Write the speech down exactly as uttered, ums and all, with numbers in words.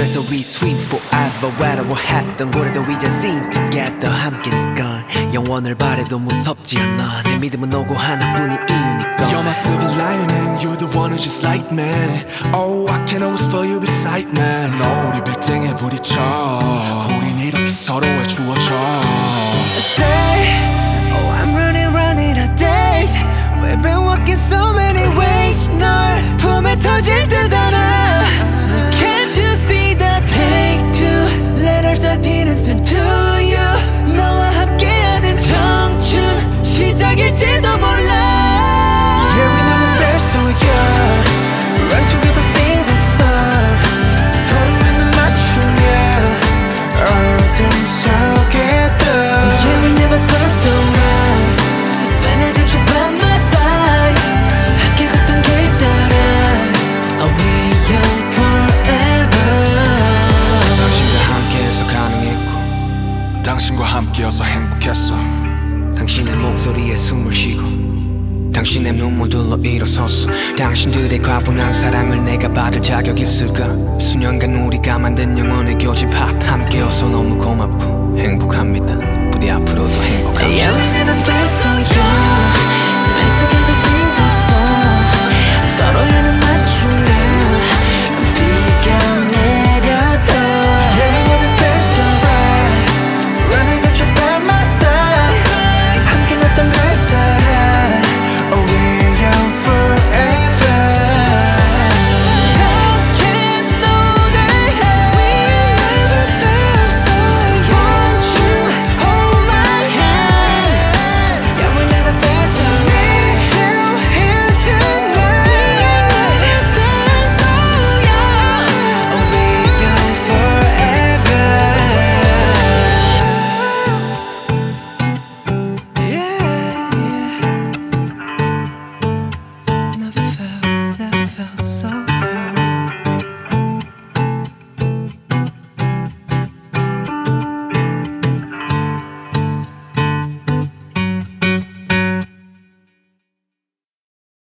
그래서 we swim forever 외로워했던 고래도 이제 sing together 함께니까 영원을 바래도 무섭지 않아 내 믿음은 오고 하나뿐인 이유니까 You're my silver lining, you're the one who's just like me. Oh, I can always feel you beside me. 너 우리 빌딩에 부딪혀 우린 이렇게 서로의 주어져 Say, oh I'm running running out days We've been walking so many ways 널 품에 터질 듯 알아 Can't you see the take two letters I didn't send to you 너와 함께하는 청춘 시작일지도 몰라 Yeah, we never felt so young. Run together, sing the song. 서로의 눈 맞춤, yeah. 어둠 속에도 Yeah, we never felt so right When I got you by my side 함께 걷던 길 따라 Are we young forever 당신과 함께해서 가능했고 당신과 함께여서 행복했어 당신의 목소리에 숨을 쉬고 당신의 눈물들로 일어섰어 당신들의 과분한 사랑을 내가 받을 자격 있을까 수년간 우리가 만든 영원의 교집합 함께여서 너무 고맙고 행복합니다